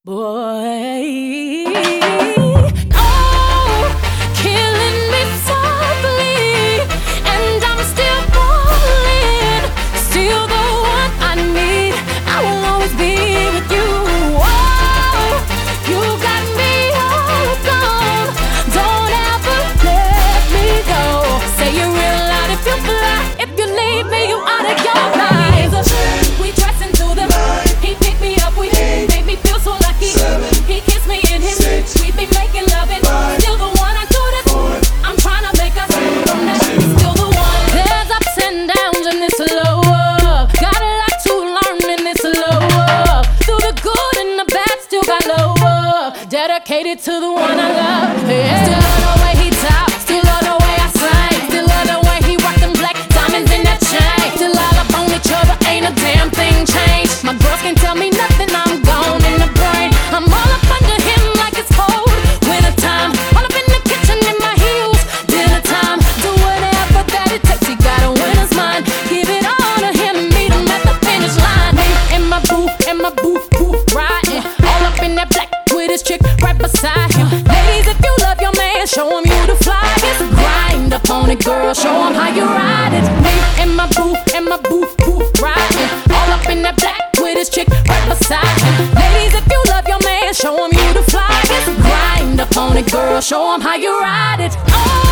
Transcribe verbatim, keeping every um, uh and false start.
Boy, oh, killing me softly, and I'm still falling, still the one I need. I will always be with you. Oh, you got me all gone. Don't ever let me go. Say you're real loud if you fly. If you leave me, you out of your mind. We dress into the night. He picked me up. We made me feel so lucky. Seven, he kissed me in his six, we be making love and five, still the one I do this four, I'm trying to make us from that. Still the one. There's ups and downs in this love. Got a lot to learn in this love. Through the good and the bad, still got love. Dedicated to the one I love. Yeah. Still love the way he talks. Still love the way I sing. Still love the way he rock them black diamonds in that chain. Still all up on each other, ain't a damn thing changed. My girls can't tell me nothing. I'm gone in the brain. I'm all up under him like it's cold winter time. All up in the kitchen in my heels, dinner time. Do whatever that it takes. He got a winner's mind. Give it all to him and meet him at the finish line. Me and my boo, and my boo, boo, riding all up in that black with his chick right beside him. Ladies, if you love your man, show him you the flyest. Grind up on it, girl. Show him how you ride it. Me and my boo, and my boo, boo, riding all up in that black with his chick right beside him. Ladies, if you love your man, show him you the flyest. Grind up on it, girl. Show him how you ride it. Oh.